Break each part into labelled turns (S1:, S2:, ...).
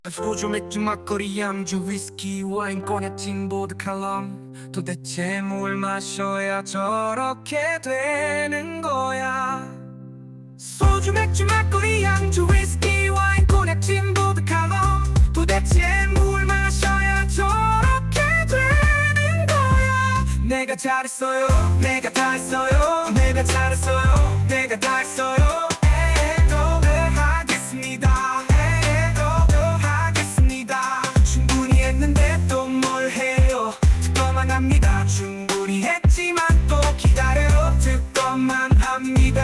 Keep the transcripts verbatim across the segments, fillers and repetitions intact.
S1: 소주 맥주 막걸리 양주 위스키 와인 꼬냑 진 보드카 럼 도대체 뭘 마셔야 저렇게 되는 거야. 소주 맥주 막걸리 양주 위스키 와인 꼬냑 진 보드카 럼 도대체 뭘 마셔야 저렇게 되는 거야. 내가 잘했어요, 내가 다 했어요, 내가 잘했어요, 내가 다 했어요. 합니다. 충분히 했지만 또 기다려요. 듣고만 합니다.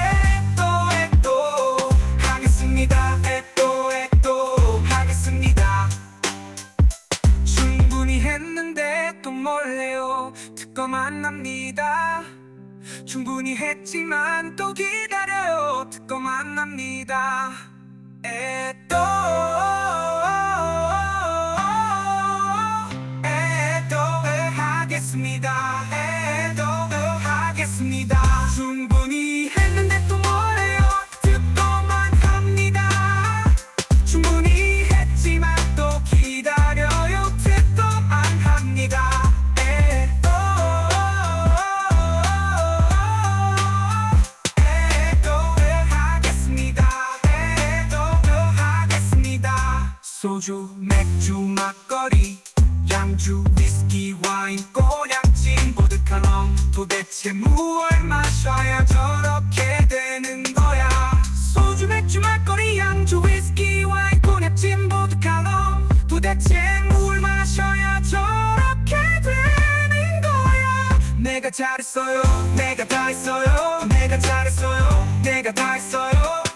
S1: 에또에또 하겠습니다. 에또에또 하겠습니다. 충분히 했는데 또 뭘 해요. 듣고만 합니다. 충분히 했지만 또 기다려요. 듣고만 합니다. 에또 하겠습니다. 에도 하겠습니다. 충분히 했는데 또 뭐래요. 듣고만 합니다. 충분히 했지만 또 기다려요. 듣고만 합니다. 에도 에도 하겠습니다. 에도 하겠습니다. 소주 맥주 막걸리 양주 위스키 와인 꼬냑 진 보드카 럼 도대체 무얼 마셔야 저렇게 되는 거야. 소주 맥주 막걸리 양주 위스키 와인 꼬냑 진 보드카 럼 도대체 뭘 마셔야 저렇게 되는 거야. 내가 잘했어요, 내가 다 했어요, 내가 잘했어요, 내가 다 했어요.